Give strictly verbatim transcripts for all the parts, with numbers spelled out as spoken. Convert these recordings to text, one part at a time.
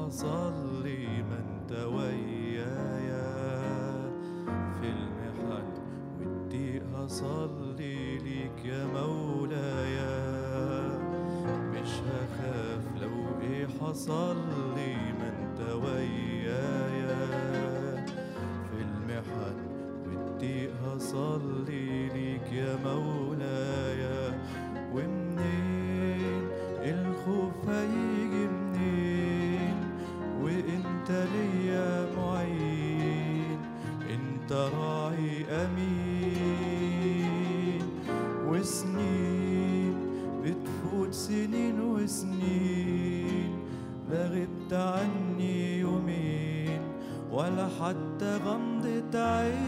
حصل لي ما انت ويايا في المحن والضيق هصلي ليك يا مولايا. مش هخاف لو ايه حصل لي ما انت ويايا في المحن والضيق هصلي ليك يا مولايا. ومنين الخوف هيجي منين وانت ليا معين، انت راعي امين. وسنين بتفوت سنين وسنين، لا غبت عني يومين ولا حتى غمضة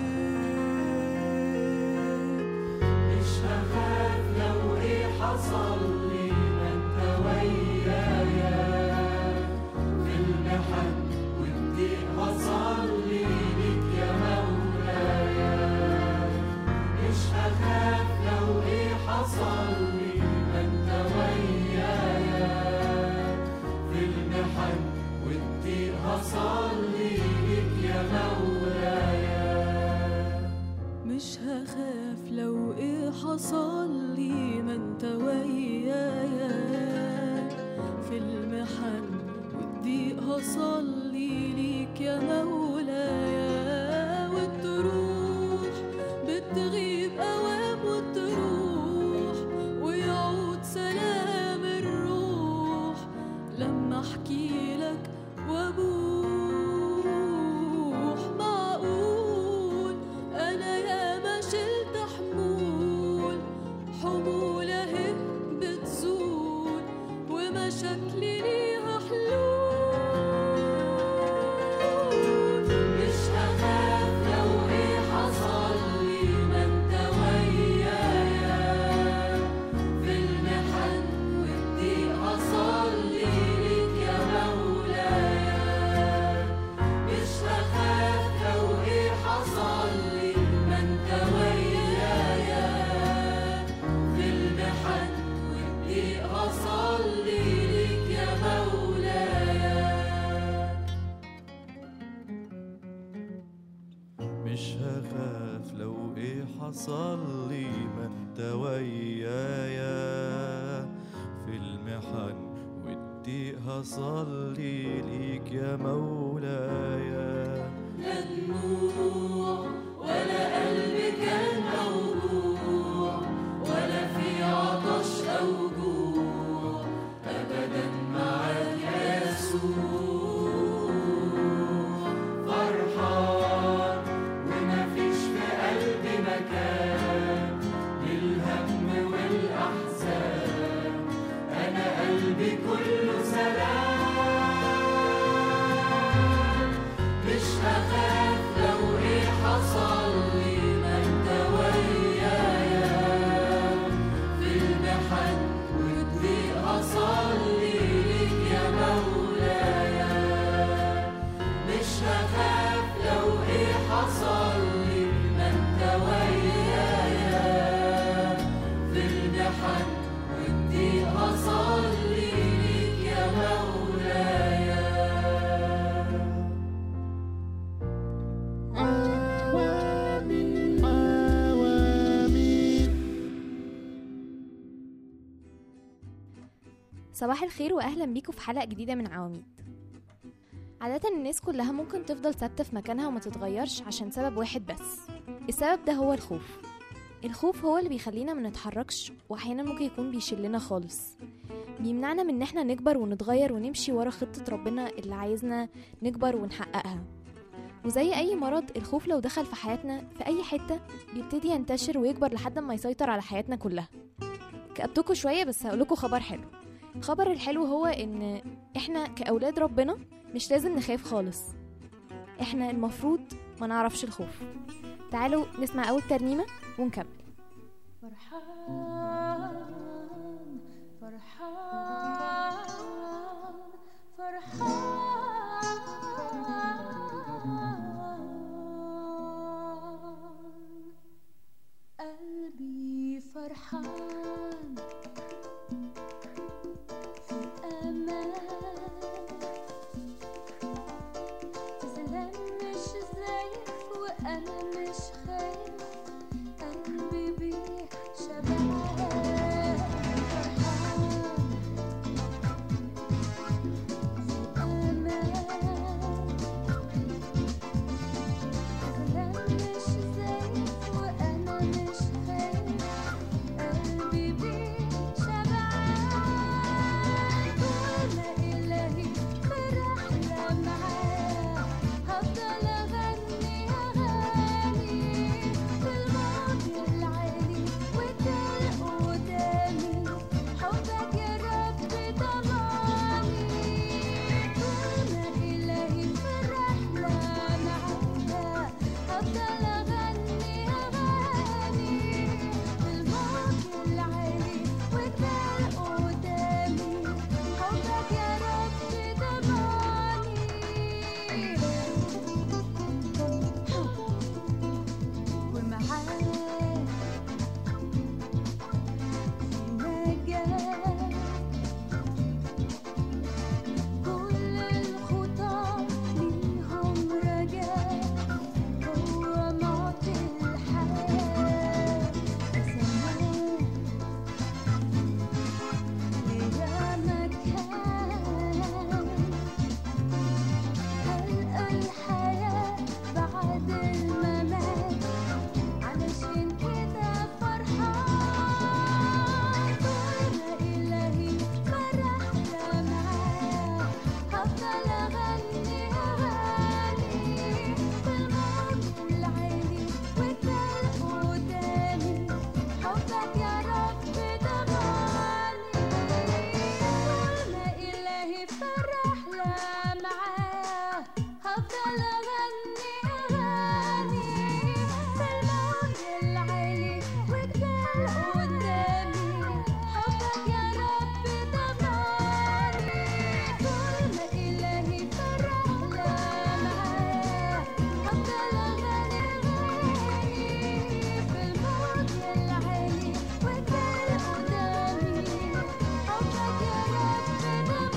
عين. مش هخاف لو ايه حصل لي ما انت ويايا في المحن والضيق هصلي ليك يا مولايا. مش هخاف لو ايه حصل لي ما انت ويايا في المحن والضيق هصلي ليك يا مولايا. مش هخاف لو ايه حصل لي ما انت ويايا في المحن والضيق هصلي ليك يا مولايا. والتروح بتغيب اوام وتروح ويعود سلام الروح لما احكي لك وابوح. معقول انا يا ما شلت حمول، حمول اهي بتزول ومشاكلي ليها حلول. مش هخاف لو ايه حصل لي ما انت ويايا في المحن والضيق هصلي ليك يا مولايا. مش هخاف لو ايه حصل لي ما انت ويايا في المحن والضيق هصلي ليك يا مولايا. مش هخاف لو ايه حصل لي ما انت ويايا في المحن والضيق هصلي ليك يا مولايا. لا دموع ولا قلب كان موجوع ولا في عطش أو جوع أبدا معاك يا يسوع. فرحان ومفيش في قلبي مكان للهم والأحزان، أنا قلبي كله سلام. مش هخاف لو ايه حصل لي ما انت ويايا في المحن والضيق هصلي ليك يا مولايا. مش هخاف لو ايه حصل لي ما انت ويايا في المحن والضيق هصلي ليك يا مولايا. صباح الخير واهلا بيكم في حلقة جديدة من عواميد. عادة الناس كلها ممكن تفضل ثابتة في مكانها وما تتغيرش عشان سبب واحد بس. السبب ده هو الخوف. الخوف هو اللي بيخلينا ما نتحركش، واحيانا ممكن يكون بيشلنا خالص، بيمنعنا من ان احنا نكبر ونتغير ونمشي ورا خطة ربنا اللي عايزنا نكبر ونحققها. وزي اي مرض، الخوف لو دخل في حياتنا في اي حتة بيبتدي ينتشر ويكبر لحد ما يسيطر على حياتنا كلها. كأبتكم شوية بس هقولكوا خبر حلو. الخبر الحلو هو ان احنا كأولاد ربنا مش لازم نخاف خالص، احنا المفروض ما نعرفش الخوف. تعالوا نسمع اول ترنيمة ونكمل. فرحان فرحان فرحان قلبي فرحان في أمان وأنا مش خايف قلبي بيه شبعان فرحان في أمان أغلى مش زايف وأنا مش خايف قلبي بيه شبعان طول ما إلهي في رحلة معاه هفضل أغني أغاني في الموج العالي والدلق قدامي حبك يا رب ضماني طول ما إلهي في رحلة معاه هفضل أغني أغاني في الموج العالي والدلق قدامي حبك يا رب ضماني ومعاه نجاة كل الخطى ليهم رجاء هو معطي الحياة سماه ليا مكان هلقى الحياة بعد الممات علشان كده فرحان طول ما إلهي في رحلة معاه هفضل أغني أغاني في الموج العالي والدلق قدامي حبك يا رب ضماني طول ما إلهي في رحلة معاه هفضل أغني أغاني في الموج العالي والدلق قدامي حبك يا رب ضماني طول ما إلهي في رحلة معاه هفضل أغني أغاني في الموج العالي والدلق قدامي حبك يا رب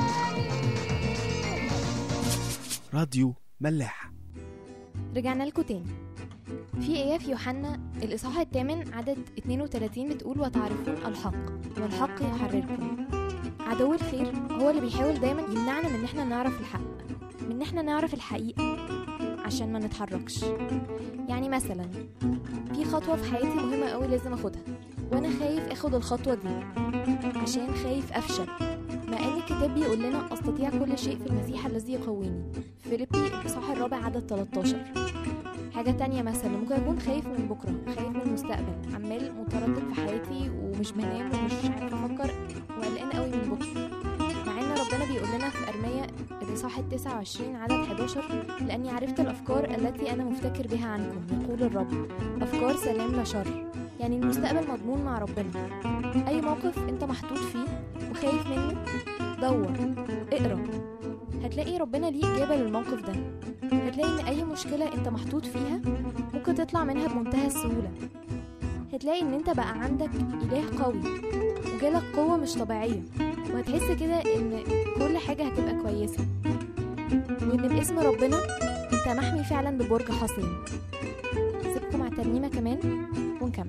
ضماني. راديو ملاح. رجعنا لكم تاني. في آية في يوحنا الإصحاح الثامن عدد اثنين وثلاثين بتقول وتعرفون الحق والحق يحرركم. عدو الخير هو اللي بيحاول دايما يمنعنا من ان احنا نعرف الحق، من ان احنا نعرف الحقيقة عشان ما نتحركش. يعني مثلا في خطوة في حياتي مهمة قوي لازم اخدها وانا خايف اخد الخطوة دي عشان خايف افشل، مع ان الكتاب بيقول لنا استطيع كل شيء في المسيح الذي يقويني، فيليبي الإصحاح الرابع عدد ثلاثة عشر. حاجة تانية مثلا ممكن أكون خايف من بكرة، خايف من المستقبل، عمال متردد في حياتي ومش بنام ومش عارف أفكر وقلقان قوي من بكرة، مع إن ربنا بيقول لنا في أرميا الإصحاح التاسع وعشرين عدد أحد عشر لأني عرفت الأفكار التي أنا مفتكر بها عنكم يقول الرب أفكار سلام لا شر. يعني المستقبل مضمون مع ربنا. أي موقف أنت محطوط فيه وخايف منه دور اقرأ، هتلاقي ربنا ليه إجابة للموقف ده. هتلاقي إن أي مشكلة أنت محطوط فيها ممكن تطلع منها بمنتهى السهولة. هتلاقي إن أنت بقى عندك إله قوي وجالك قوة مش طبيعية، وهتحس كده إن كل حاجة هتبقى كويسة، وإن باسم ربنا أنت محمي فعلا ببرج حصين. سيبكم مع ترنيمة كمان ونكمل.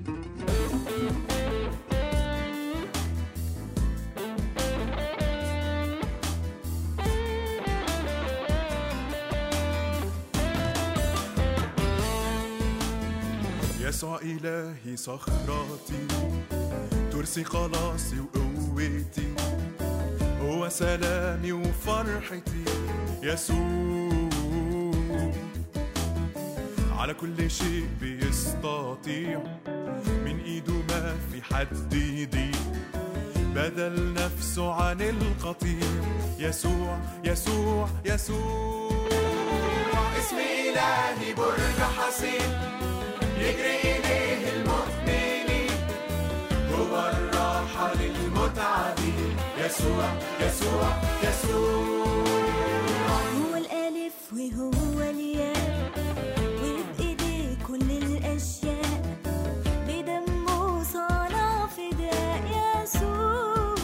يسوع إلهي صخرتي ترسي خلاصي وقوتي، هو سلامي وفرحتي يسوع، على كل شيء بيستطيع، من ايده ما في حد يضيق، بدل نفسه عن القطيع. يسوع يسوع يسوع اسم إلهي برج حصين يجري إليه المؤمنين، هو الراحة للمتعبين. يسوع يسوع يسوع هو الألف وهو الياء، وبإيديه كل الأشياء، بدمه صنع فداء. يسوع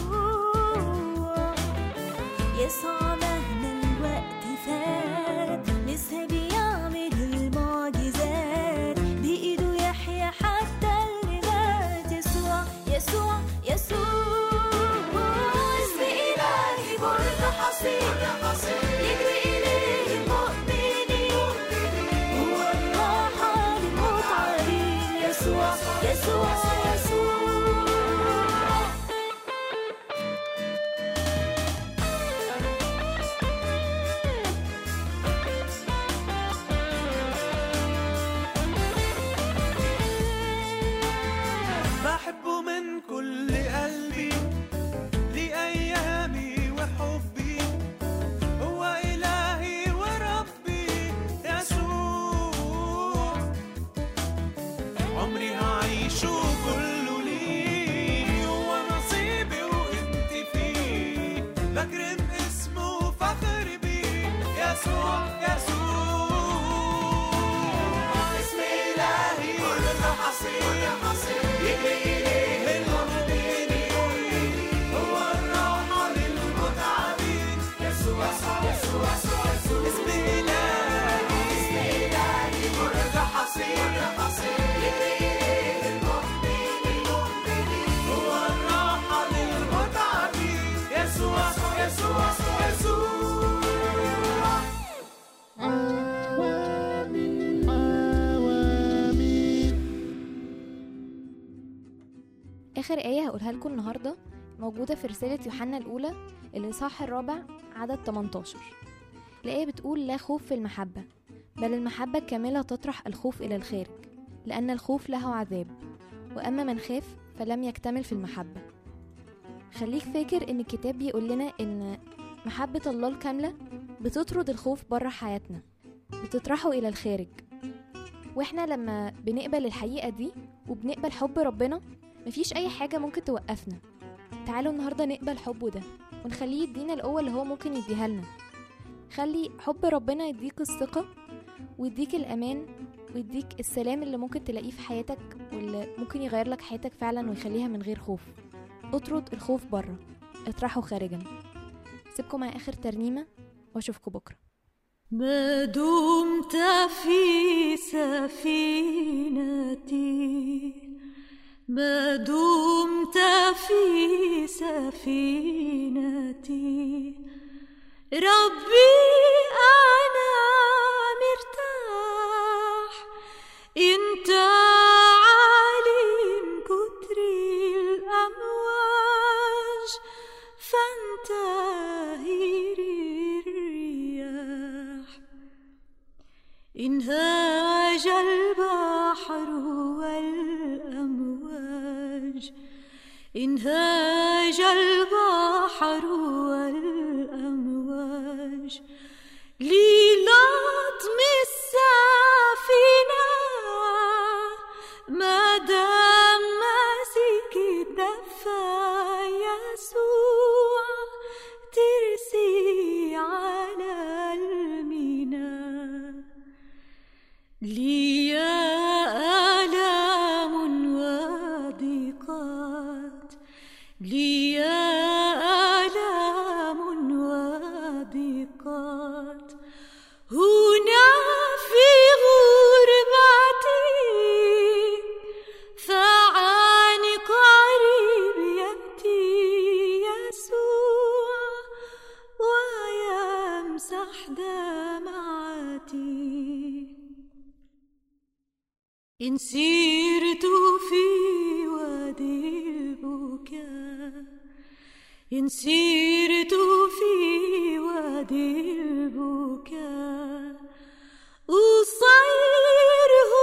يسوع مهما الوقت فات لسه بيعمل المعجزات. يسوع يسوع اسم إلهي كل حصين يجري إليه المؤمنين هو الراحة للمتعبين يسوع يسوع يسوع اسم إلهي اسم إلهي كل حصين يجري إليه المؤمنين هو الراحة للمتعبين يسوع يسوع يسوع آخر آية هقولها لكم النهاردة موجودة في رسالة يوحنا الأولى الإصحاح الرابع عدد تمنتاشر. الآية بتقول لا خوف في المحبة بل المحبة الكاملة تطرح الخوف إلى الخارج لأن الخوف له عذاب وأما من خاف فلم يكتمل في المحبة. خليك فاكر إن الكتاب بيقول لنا إن محبة الله الكاملة بتطرد الخوف بره حياتنا بتطرحه إلى الخارج. وإحنا لما بنقبل الحقيقة دي وبنقبل حب ربنا مفيش أي حاجة ممكن توقفنا. تعالوا النهاردة نقبل حبه ده ونخليه يدينا القوة اللي هو ممكن يديها لنا. خلي حب ربنا يديك الثقة ويديك الأمان ويديك السلام اللي ممكن تلاقيه في حياتك واللي ممكن يغير لك حياتك فعلا ويخليها من غير خوف. اطرد الخوف بره اطرحه خارجا. سيبكم مع آخر ترنيمة واشوفكم بكرة. ما دمت في سفينتي ما دمت في سفينتي ربي أنا مرتاح انت عالم كتر الأمواج فانتهر الرياح انهاج البحر والأمواج انهاج البحر والأمواج للطم السفينة ما دام ماسك الدفا يسوع ترسي على الميناء لي آلام وضيقات لي آلام وضيقات هنا في غربتي فعن قريب يأتي يسوع ويمسح دمعتي إن سيرت في وادي البكاء إن سيرت في وادي البكاء أصيره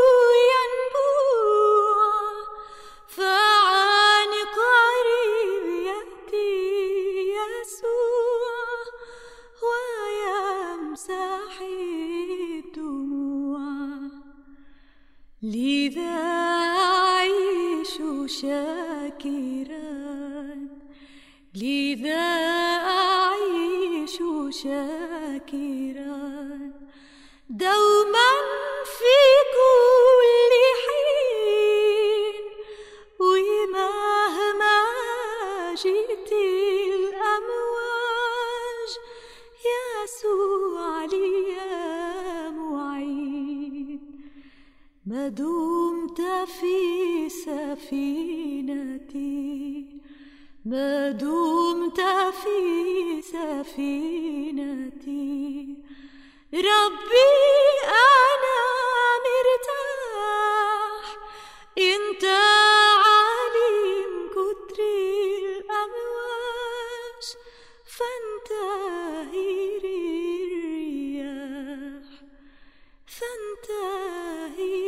ينبوع فعن قريب يأتي يسوع ويمسح الدموع لذا أعيش شاكرا لذا أعيش شاكرا دوما في كل حين ومهما جئت الأمواج يسوع لي معين ما دمت في سفينتي ما دمت في سفينتي ربي أنا مرتاح انت عالم كتر الأمواج فانتهر الرياح فانتهر